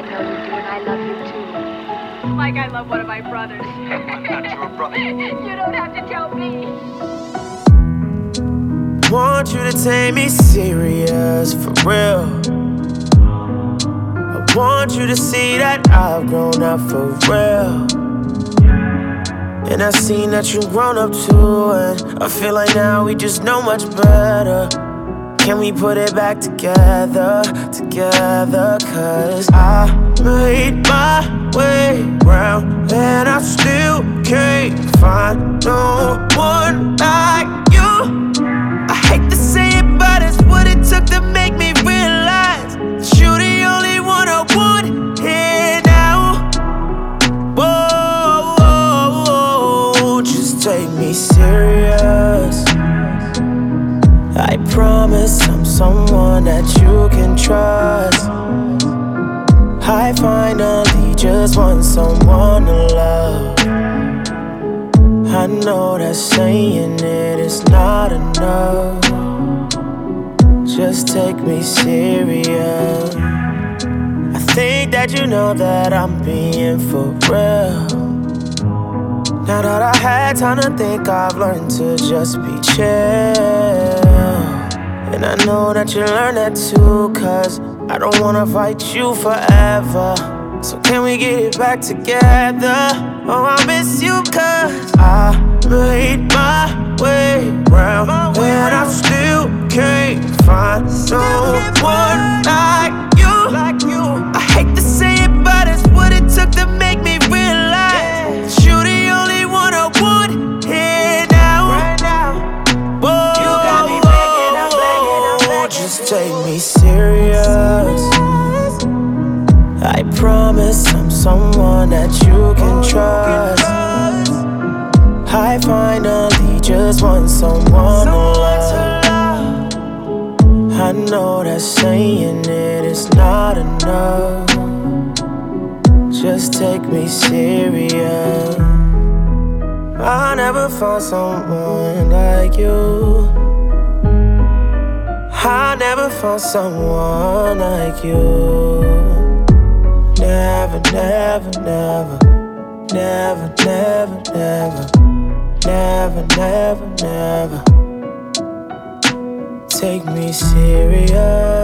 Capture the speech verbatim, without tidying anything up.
know you do, and I love you too. Like I love one of my brothers. I'm not your brother. You don't have to tell me. Want you to take me serious, for real. I want you to see that I've grown up for real. And I seen that you grown up too, and I feel like now we just know much better. Can we put it back together, together? Cause I made my way round, and I still can't find no one like you. I hate to say it, but it's what it took to make me realize that you're the only one I want here now. Whoa, whoa, whoa, just take me serious. I promise I'm someone that you can trust. I finally just want someone to love. I know that saying it is not enough. Just take me serious. I think that you know that I'm being for real. Now that I had time to think, I've learned to just be chill. And I know that you learned that too, cause I don't wanna fight you forever. So can we get it back together? Oh, I miss you cause I made my way round, and I still can't find no one like you. I hate to say it, but it's what it took to make me realize that you're the only one I want here now. Whoa, you got me begging, I'm begging, I'm begging. Just take me serious. I promise I'm someone that you can trust. I finally just want someone to love. I know that saying it is not enough. Just take me serious. I never found someone like you. I never found someone like you. Never, never, never. Never, never, never. Never, never, never. Take me serious.